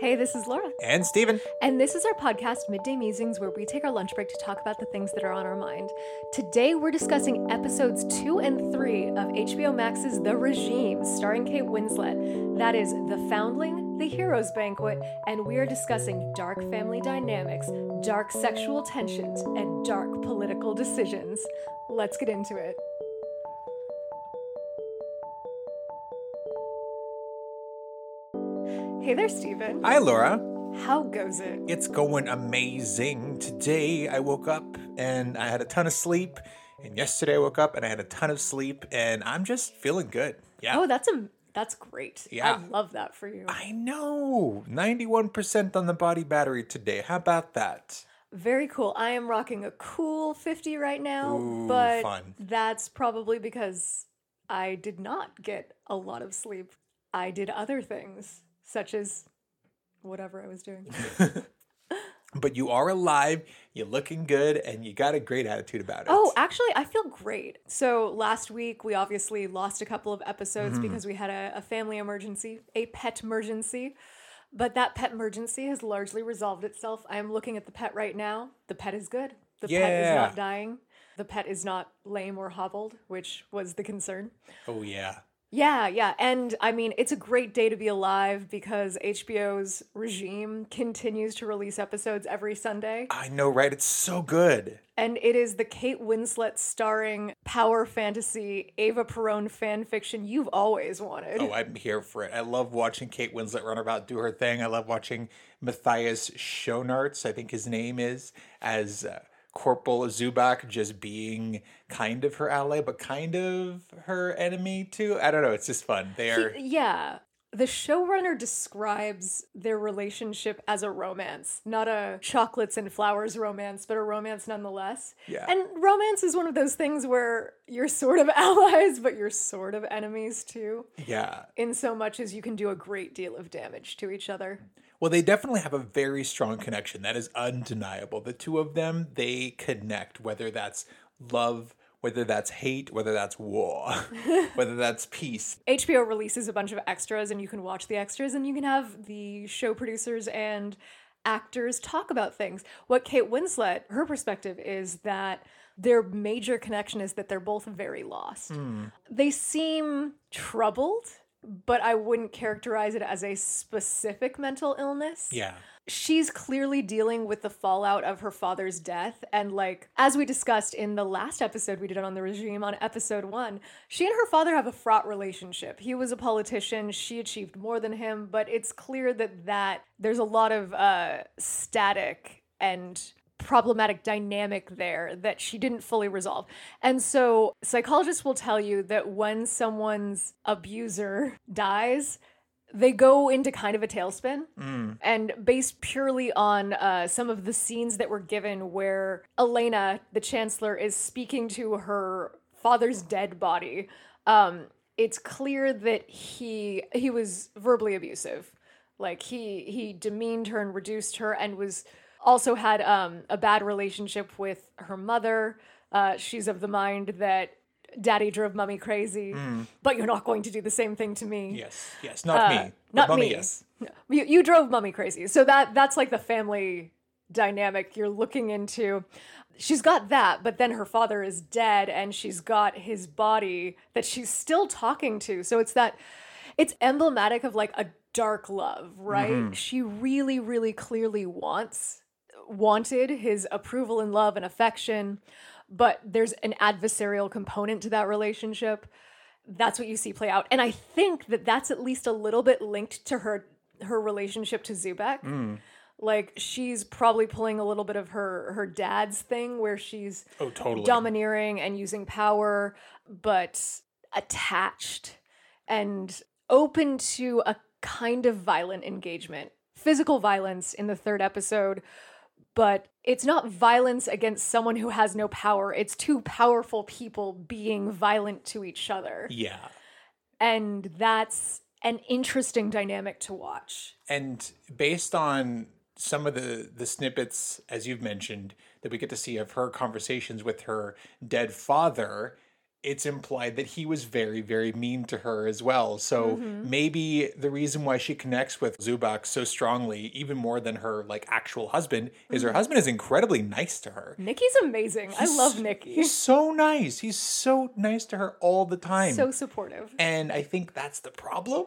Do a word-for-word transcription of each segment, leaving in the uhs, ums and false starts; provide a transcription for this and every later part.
Hey, this is Laura. And Steven. And this is our podcast, Midday Musings, where we take our lunch break to talk about the things that are on our mind. Today, we're discussing episodes two and three of H B O Max's The Regime, starring Kate Winslet. That is The Foundling, The Hero's Banquet, and we are discussing dark family dynamics, dark sexual tensions, and dark political decisions. Let's get into it. Hey there, Steven. Hi, Laura. How goes it? It's going amazing. Today I woke up and I had a ton of sleep. And yesterday I woke up and I had a ton of sleep. And I'm just feeling good. Yeah. Oh, that's a that's great. Yeah. I love that for you. I know. ninety-one percent on the body battery today. How about that? Very cool. I am rocking a cool fifty right now. Ooh, but fun. That's probably because I did not get a lot of sleep. I did other things, such as whatever I was doing. But you are alive, you're looking good, and you got a great attitude about it. Oh, actually, I feel great. So last week, we obviously lost a couple of episodes Mm-hmm. because we had a, a family emergency, a pet emergency. But that pet emergency has largely resolved itself. I am looking at the pet right now. The pet is good. The pet is Yeah. not dying. The pet is not lame or hobbled, which was the concern. Oh, yeah. Yeah, yeah. And I mean, it's a great day to be alive because H B O's Regime continues to release episodes every Sunday. I know, right? It's so good. And it is the Kate Winslet starring power fantasy, Ava Perón fan fiction you've always wanted. Oh, I'm here for it. I love watching Kate Winslet run about, do her thing. I love watching Matthias Schoenaerts, I think his name is, as uh, Corporal Zubak, just being kind of her ally, but kind of her enemy too. I don't know. It's just fun. They are. He- yeah. The showrunner describes their relationship as a romance, not a chocolates and flowers romance, but a romance nonetheless. Yeah. And romance is one of those things where you're sort of allies, but you're sort of enemies too, Yeah. in so much as you can do a great deal of damage to each other. Well, they definitely have a very strong connection. That is undeniable. The two of them, they connect, whether that's love, whether that's hate, whether that's war, whether that's peace. H B O releases a bunch of extras, and you can watch the extras, and you can have the show producers and actors talk about things. What Kate Winslet, her perspective is that their major connection is that they're both very lost. They seem troubled, but I wouldn't characterize it as a specific mental illness. Yeah. She's clearly dealing with the fallout of her father's death. And like, as we discussed in the last episode we did on The Regime on episode one, she and her father have a fraught relationship. He was a politician. She achieved more than him. But it's clear that, that there's a lot of uh, static and problematic dynamic there that she didn't fully resolve. And so psychologists will tell you that when someone's abuser dies, they go into kind of a tailspin. Mm. And based purely on uh, some of the scenes that were given where Elena, the chancellor, is speaking to her father's dead body, um, it's clear that he he was verbally abusive. Like he he demeaned her and reduced her, and was also had um, a bad relationship with her mother. Uh, she's of the mind that Daddy drove Mummy crazy, but you're not going to do the same thing to me. Yes. Yes. Not me. Uh, Not But Mummy, me. yes. No, You, you drove Mummy crazy. So that that's like the family dynamic you're looking into. She's got that, but then her father is dead, and she's got his body that she's still talking to. So it's that, it's emblematic of like a dark love, right? She really, really clearly wants, wanted his approval and love and affection, but there's an adversarial component to that relationship. That's what you see play out. And I think that that's at least a little bit linked to her her relationship to Zubek. Like, she's probably pulling a little bit of her her dad's thing, where she's Oh, totally. domineering and using power, but attached and open to a kind of violent engagement. Physical violence in the third episode, but it's not violence against someone who has no power. It's two powerful people being violent to each other. Yeah. And that's an interesting dynamic to watch. And based on some of the, the snippets, as you've mentioned, that we get to see of her conversations with her dead father, it's implied that he was very, very mean to her as well. So mm-hmm. maybe the reason why she connects with Zubak so strongly, even more than her like actual husband, is mm-hmm. her husband is incredibly nice to her. Nikki's amazing. He's, I love Nikki. He's so nice. He's so nice to her all the time. So supportive. And I think that's the problem,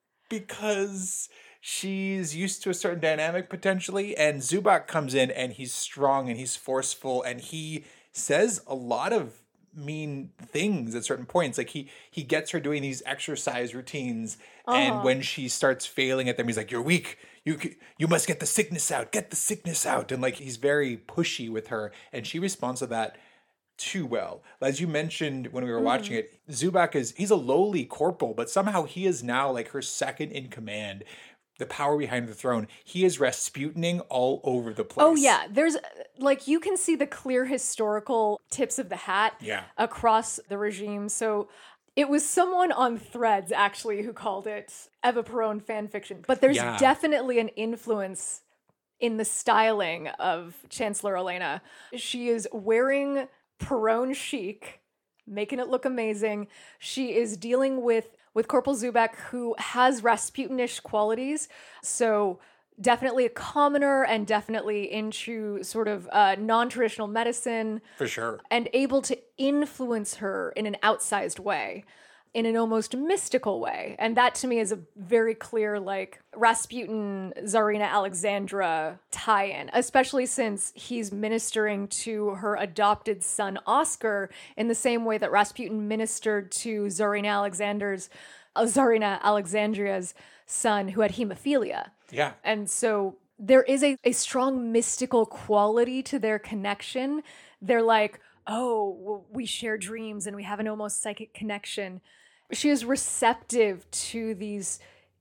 because she's used to a certain dynamic potentially, and Zubak comes in and he's strong and he's forceful and he says a lot of mean things at certain points. Like he he gets her doing these exercise routines, uh-huh. and when she starts failing at them, he's like, "You're weak. You you must get the sickness out. Get the sickness out." And like he's very pushy with her, and she responds to that too well. As you mentioned when we were mm. watching it, Zubak is he's a lowly corporal, but somehow he is now like her second in command. The power behind the throne. He is Rasputining all over the place. Oh yeah, there's like you can see the clear historical tips of the hat yeah. across the regime. So it was someone on Threads actually who called it Eva Peron fan fiction, but there's yeah. definitely an influence in the styling of Chancellor Elena. She is wearing Peron chic, making it look amazing. She is dealing with with Corporal Zubak, who has Rasputinish qualities. So definitely a commoner and definitely into sort of uh, non-traditional medicine. For sure. And able to influence her in an outsized way, in an almost mystical way. And that to me is a very clear, like, Rasputin, Tsarina Alexandra tie-in, especially since he's ministering to her adopted son, Oscar, in the same way that Rasputin ministered to Tsarina Alexander's, uh, Tsarina Alexandria's son who had hemophilia. Yeah. And so there is a, a strong mystical quality to their connection. They're like, oh, well, we share dreams and we have an almost psychic connection. She is receptive to these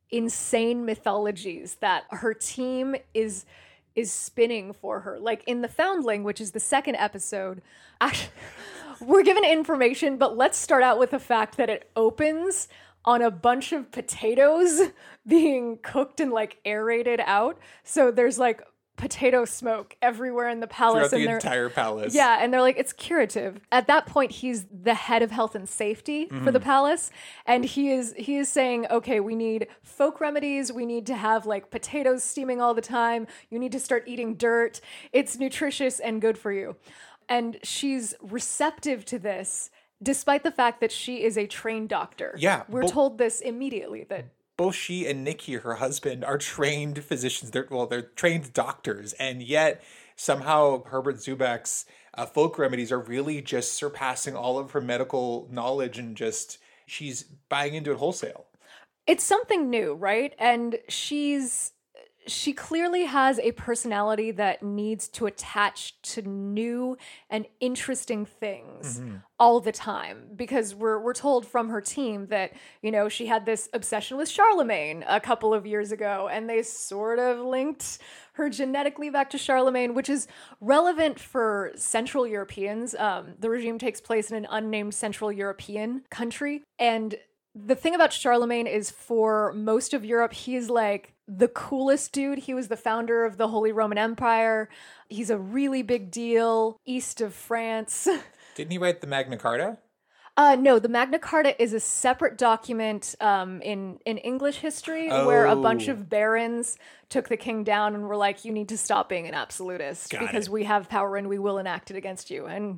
insane mythologies that her team is is spinning for her. Like in The Foundling, which is the second episode, actually, we're given information, but let's start out with the fact that it opens on a bunch of potatoes being cooked and like aerated out. So there's like potato smoke everywhere in the palace. Throughout and the entire palace. Yeah, and they're like, it's curative. At that point, he's the head of health and safety mm-hmm. for the palace. And he is he is saying, okay, we need folk remedies. We need to have like potatoes steaming all the time. You need to start eating dirt. It's nutritious and good for you. And she's receptive to this, despite the fact that she is a trained doctor. Yeah. We're but- told this immediately, that both she and Nikki, her husband, are trained physicians. They're well, they're trained doctors, and yet somehow Herbert Zubak's uh, folk remedies are really just surpassing all of her medical knowledge, and just she's buying into it wholesale. It's something new, right? And she's she clearly has a personality that needs to attach to new and interesting things mm-hmm. all the time, because we're we're told from her team that, you know, she had this obsession with Charlemagne a couple of years ago, and they sort of linked her genetically back to Charlemagne, which is relevant for Central Europeans. Um, the regime takes place in an unnamed Central European country, and the thing about Charlemagne is, for most of Europe, he's like the coolest dude. He was the founder of the Holy Roman Empire. He's a really big deal east of France. Didn't he write the Magna Carta? Uh, no, the Magna Carta is a separate document um, in, in English history oh. where a bunch of barons took the king down and were like, you need to stop being an absolutist Got because it. we have power and we will enact it against you. And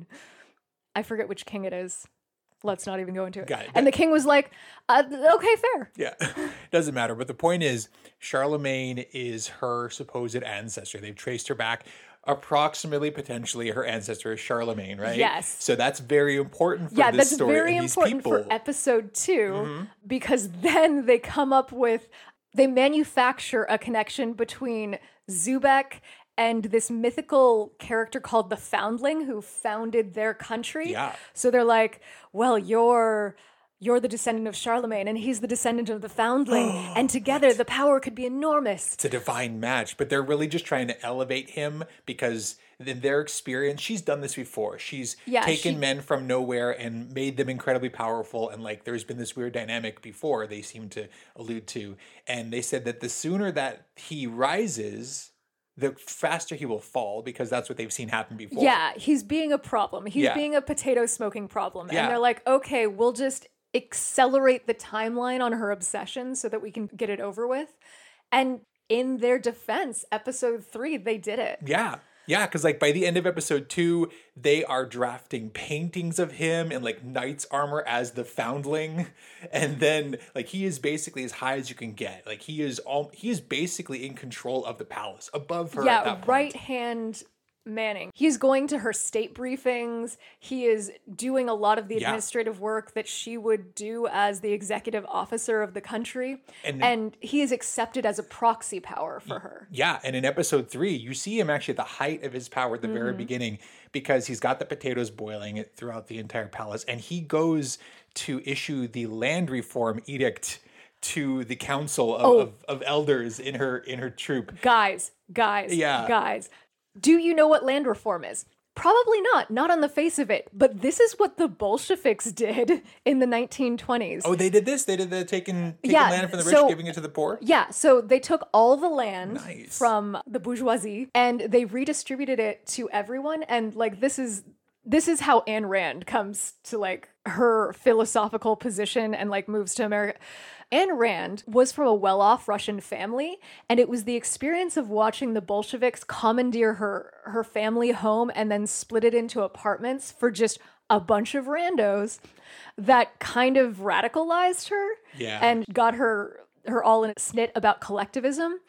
I forget which king it is. Let's not even go into it. Got it. And the king was like, uh, okay, fair. Yeah, doesn't matter. But the point is, Charlemagne is her supposed ancestor. They've traced her back. Approximately, potentially, her ancestor is Charlemagne, right? Yes. So that's very important for yeah, this that's story. very and these important people. for episode two, mm-hmm. because then they come up with, they manufacture a connection between Zubek and this mythical character called the Foundling, who founded their country. Yeah. So they're like, well, you're you're the descendant of Charlemagne, and he's the descendant of the Foundling, and together what? the power could be enormous. It's a divine match, but they're really just trying to elevate him because in their experience, she's done this before. She's yeah, taken she... men from nowhere and made them incredibly powerful, and like there's been this weird dynamic before they seem to allude to, and they said that the sooner that he rises, the faster he will fall, because that's what they've seen happen before. Yeah, he's being a problem. He's Yeah. being a potato smoking problem. Yeah. And they're like, okay, we'll just accelerate the timeline on her obsession so that we can get it over with. And in their defense, episode three, they did it. Yeah. Yeah, because like by the end of episode two, they are drafting paintings of him in like knight's armor as the foundling. And then like he is basically as high as you can get. Like he is all he is basically in control of the palace, above her at that Yeah, point. right hand Manning. He's going to her state briefings. He is doing a lot of the Yeah. administrative work that she would do as the executive officer of the country. And- And, he is accepted as a proxy power for her. Yeah, and in episode three, you see him actually at the height of his power at the very beginning, because he's got the potatoes boiling it throughout the entire palace, and he goes to issue the land reform edict to the council of, Oh. of, of elders in her in her troop. Guys, guys, Yeah. guys. Do you know what land reform is? Probably not, not on the face of it. But this is what the Bolsheviks did in the nineteen twenties. Oh, they did this? They did the taking, taking Yeah, land from the rich, so- giving it to the poor? Yeah, so they took all the land Nice. from the bourgeoisie and they redistributed it to everyone. And like this is this is how Ayn Rand comes to like her philosophical position and like moves to America. Ayn Rand was from a well-off Russian family, and it was the experience of watching the Bolsheviks commandeer her her family home and then split it into apartments for just a bunch of randos that kind of radicalized her Yeah. and got her her all in a snit about collectivism.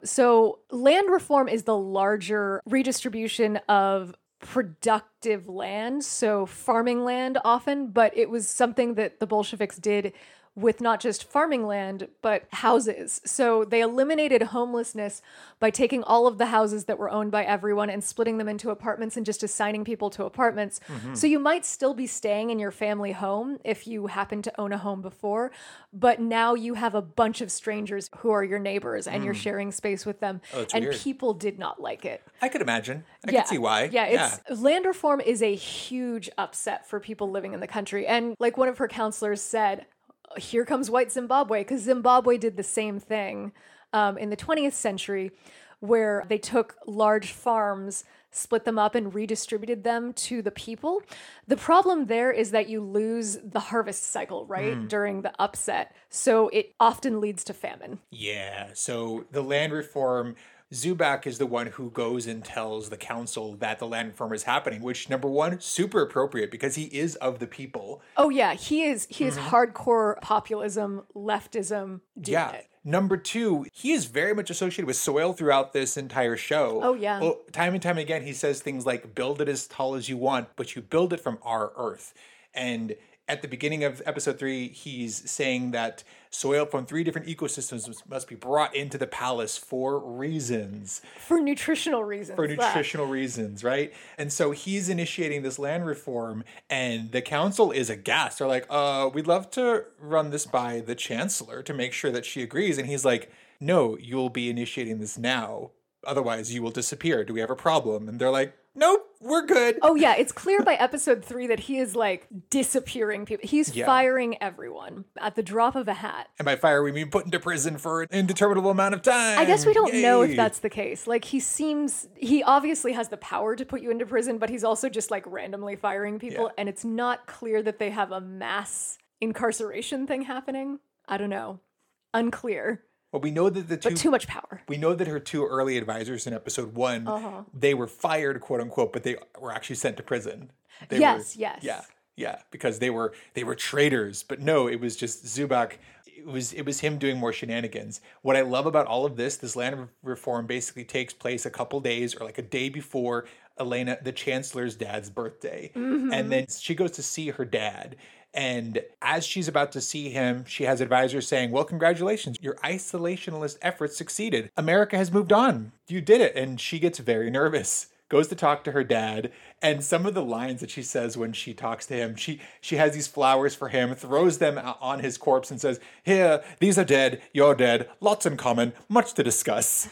So land reform is the larger redistribution of productive land, so farming land often, but it was something that the Bolsheviks did with not just farming land, but houses. So they eliminated homelessness by taking all of the houses that were owned by everyone and splitting them into apartments and just assigning people to apartments. So you might still be staying in your family home if you happen to own a home before, but now you have a bunch of strangers who are your neighbors and you're sharing space with them. Oh, that's and weird. people did not like it. I could imagine. I Yeah. could see why. Yeah, it's land reform is a huge upset for people living in the country. And like one of her counselors said, here comes white Zimbabwe, because Zimbabwe did the same thing um, in the twentieth century, where they took large farms, split them up, and redistributed them to the people. The problem there is that you lose the harvest cycle, right, Hmm. during the upset. So it often leads to famine. Yeah. So the land reform, Zubak is the one who goes and tells the council that the land reform is happening, which, number one, super appropriate because he is of the people. Oh yeah, he is he is hardcore populism, leftism, doing Yeah. it. Number two, he is very much associated with soil throughout this entire show. Oh, yeah. Well, time and time again, he says things like, build it as tall as you want, but you build it from our earth. And at the beginning of episode three, he's saying that soil from three different ecosystems must be brought into the palace for reasons. For nutritional reasons. For that- nutritional reasons, right? And so he's initiating this land reform, and the council is aghast. They're like, uh, we'd love to run this by the chancellor to make sure that she agrees. And he's like, no, you'll be initiating this now. Otherwise, you will disappear. Do we have a problem? And they're like, nope, we're good. Oh yeah, it's clear by episode three that he is like disappearing people. He's Yeah. firing everyone at the drop of a hat. And by fire, we mean put into prison for an indeterminable amount of time. I guess we don't know if Yay. that's the case. Like he seems, he obviously has the power to put you into prison, but he's also just like randomly firing people. Yeah. And it's not clear that they have a mass incarceration thing happening. I don't know. Unclear, Well, we know that the two but too much power. We know that her two early advisors in episode one, Uh-huh. they were fired, quote unquote, but they were actually sent to prison. They Yes, were, yes. Yeah, yeah, because they were they were traitors. But no, it was just Zubak. It was it was him doing more shenanigans. What I love about all of this, this land re- reform basically takes place a couple days or like a day before Elena, the chancellor's dad's birthday, Mm-hmm. and then she goes to see her dad. And as she's about to see him, she has advisors saying, well, congratulations, your isolationist efforts succeeded. America has moved on. You did it. And she gets very nervous, goes to talk to her dad. And some of the lines that she says when she talks to him, she she has these flowers for him, throws them o- on his corpse and says, here, these are dead, you're dead, lots in common, much to discuss.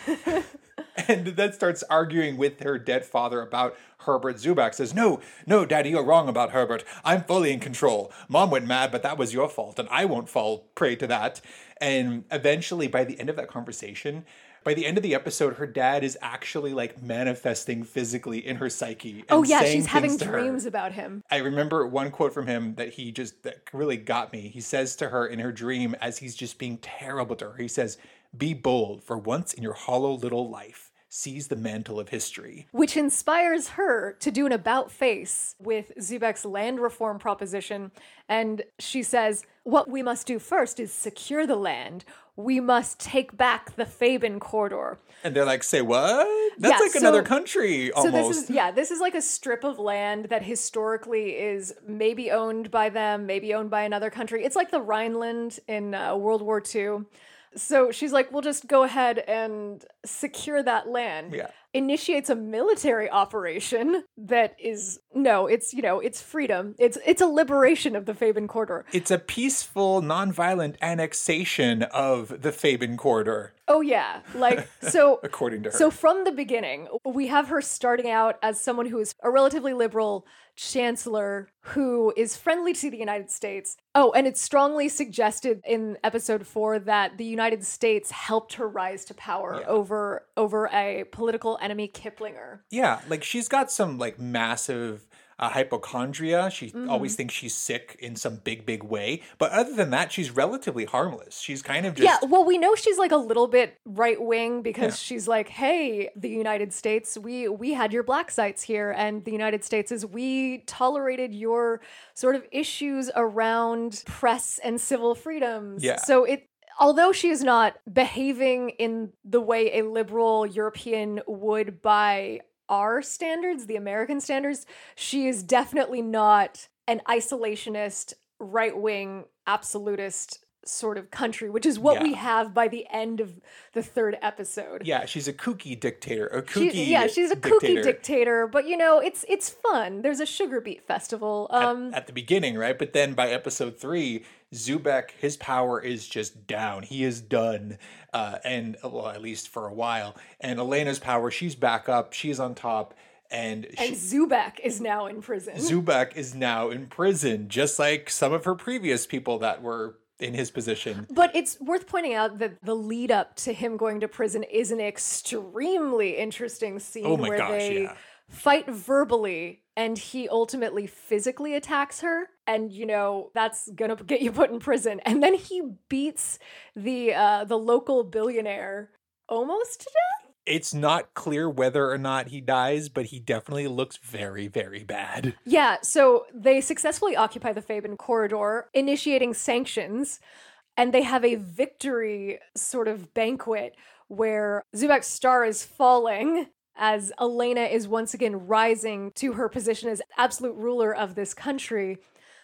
And then starts arguing with her dead father about Herbert. Zubak says, no, no, Daddy, you're wrong about Herbert. I'm fully in control. Mom went mad, but that was your fault, and I won't fall prey to that. And eventually, by the end of that conversation, by the end of the episode, her dad is actually like manifesting physically in her psyche. And Oh yeah, saying she's having things to her. dreams about him. I remember one quote from him that he just that really got me. He says to her in her dream as he's just being terrible to her, he says, "Be bold for once in your hollow little life. Seize the mantle of history." Which inspires her to do an about face with Zubek's land reform proposition. And she says, what we must do first is secure the land. We must take back the Faben corridor. And they're like, say what? That's Yeah, like so- another country almost. So this is, yeah, this is like a strip of land that historically is maybe owned by them, maybe owned by another country. It's like the Rhineland in uh, World War Two. So she's like, we'll just go ahead and secure that land. Yeah. Initiates a military operation that is, no, it's, you know, it's freedom. It's it's a liberation of the Faben corridor. It's a peaceful, nonviolent annexation of the Faben corridor, Oh, yeah. Like, so... according to her. So from the beginning, we have her starting out as someone who is a relatively liberal chancellor who is friendly to the United States. Oh, and it's strongly suggested in episode four that the United States helped her rise to power Yeah. over over a political enemy, Kiplinger. Yeah, like she's got some like massive uh, hypochondria. She Mm-hmm. always thinks she's sick in some big, big way. But other than that, she's relatively harmless. She's kind of just. Yeah, well, we know she's like a little bit right wing because Yeah. she's like, "Hey, the United States, we we had your black sites here, and the United States is we tolerated your sort of issues around press and civil freedoms." Yeah. So it. Although she is not behaving in the way a liberal European would by our standards, the American standards, she is definitely not an isolationist, right-wing, absolutist sort of country, which is what Yeah. we have by the end of the third episode. Yeah, she's a kooky dictator. A She- kooky yeah, she's a kooky dictator, but you know, it's it's fun. There's a sugar beet festival. Um, at the beginning, right? But then by episode three, Zubek, his power is just down. He is done. Uh, and, well, at least for a while. And Elena's power, she's back up. She's on top. And, and she, Zubek is now in prison. Zubek is now in prison, just like some of her previous people that were in his position. But it's worth pointing out that the lead up to him going to prison is an extremely interesting scene Oh my where gosh, they yeah. fight verbally and he ultimately physically attacks her. And, you know, that's going to get you put in prison. And then he beats the uh, the local billionaire almost to death. It's not clear whether or not he dies, but he definitely looks very, very bad. Yeah, so they successfully occupy the Faben corridor, initiating sanctions, and they have a victory sort of banquet where Zubek's star is falling as Elena is once again rising to her position as absolute ruler of this country.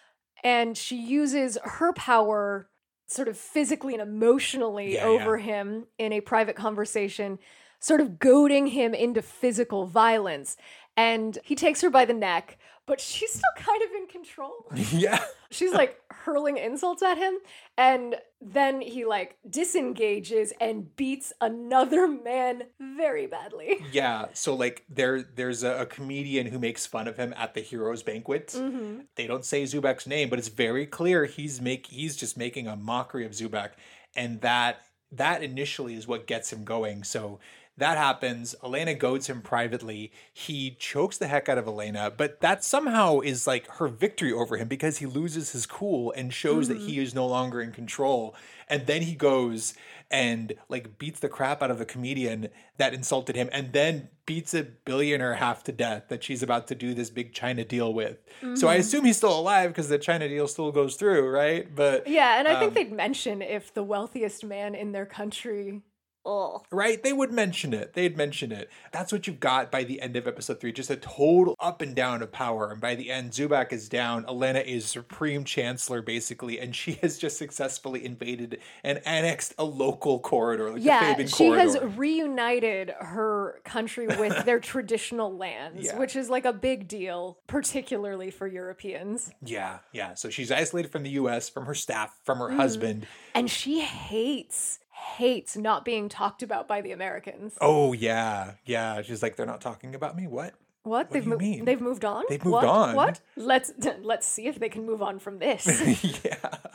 And she uses her power sort of physically and emotionally Yeah, over yeah. him in a private conversation, sort of goading him into physical violence. And he takes her by the neck, but she's still kind of in control. Yeah. She's like hurling insults at him. And then he like disengages and beats another man very badly. Yeah, so like there there's a, a comedian who makes fun of him at the heroes banquet. Mm-hmm. They don't say Zubek's name, but it's very clear he's make he's just making a mockery of Zubek, and that that initially is what gets him going. So that happens. Elena goads him privately. He chokes the heck out of Elena, but that somehow is like her victory over him because he loses his cool and shows Mm-hmm. that he is no longer in control. And then he goes and like beats the crap out of the comedian that insulted him and then beats a billionaire half to death that she's about to do this big China deal with. So I assume he's still alive because the China deal still goes through, right? But Yeah, and I think Um, they'd mention if the wealthiest man in their country. Oh. Right? They would mention it. They'd mention it. That's what you've got by the end of episode three. Just a total up and down of power. And by the end, Zubak is down. Elena is supreme chancellor, basically. And she has just successfully invaded and annexed a local corridor, like Yeah, the Faben she corridor. has reunited her country with their traditional lands, Yeah. which is like a big deal, particularly for Europeans. Yeah, yeah. So she's isolated from the U S, from her staff, from Mm-hmm. her husband. And she hates, hates not being talked about by the Americans. Oh, yeah. Yeah. She's like, they're not talking about me? What? What? do they've you mo- mean? They've moved on? They've moved What? on. What? Let's let's see if they can move on from this. Yeah.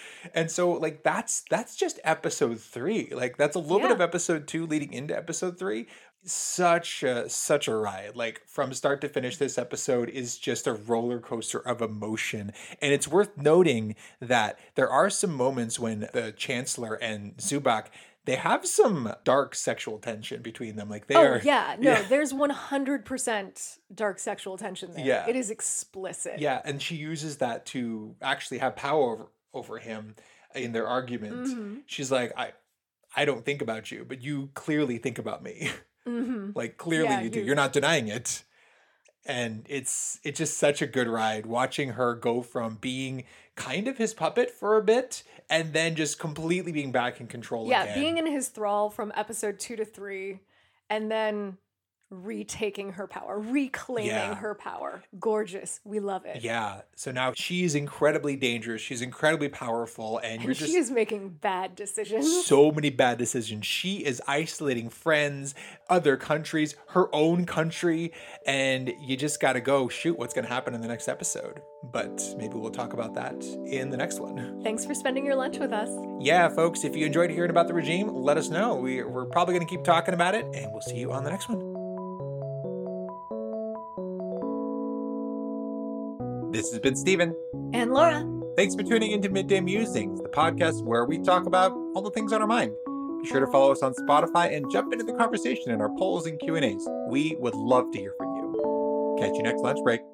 And so like that's that's just episode three. Like that's a little bit Yeah. of episode two leading into episode three. Such a such a ride. Like from start to finish, this episode is just a roller coaster of emotion. And it's worth noting that there are some moments when the Chancellor and Zubak, they have some dark sexual tension between them. Like they Oh, are yeah. No, there's one hundred percent dark sexual tension there. Yeah. It is explicit. Yeah, and she uses that to actually have power over, over him in their argument. Mm-hmm. She's like, I I don't think about you, but you clearly think about me. Mm-hmm. Like clearly Yeah, you do. you- You're not denying it. And it's it's just such a good ride watching her go from being kind of his puppet for a bit and then just completely being back in control Yeah, again. being in his thrall from episode two to three, and then retaking her power, reclaiming Yeah. her power. Gorgeous. We love it. Yeah. So now she's incredibly dangerous. She's incredibly powerful, and, you're And just she is making bad decisions. so many bad decisions. She is isolating friends, other countries, her own country, and you just got to go shoot what's going to happen in the next episode. But maybe we'll talk about that in the next one. Thanks for spending your lunch with us. Yeah, folks, if you enjoyed hearing about the regime, let us know. We, we're probably going to keep talking about it, and we'll see you on the next one. This has been Steven. And Laura. Thanks for tuning into Midday Musings, the podcast where we talk about all the things on our mind. Be sure to follow us on Spotify and jump into the conversation in our polls and Q and A's. We would love to hear from you. Catch you next lunch break.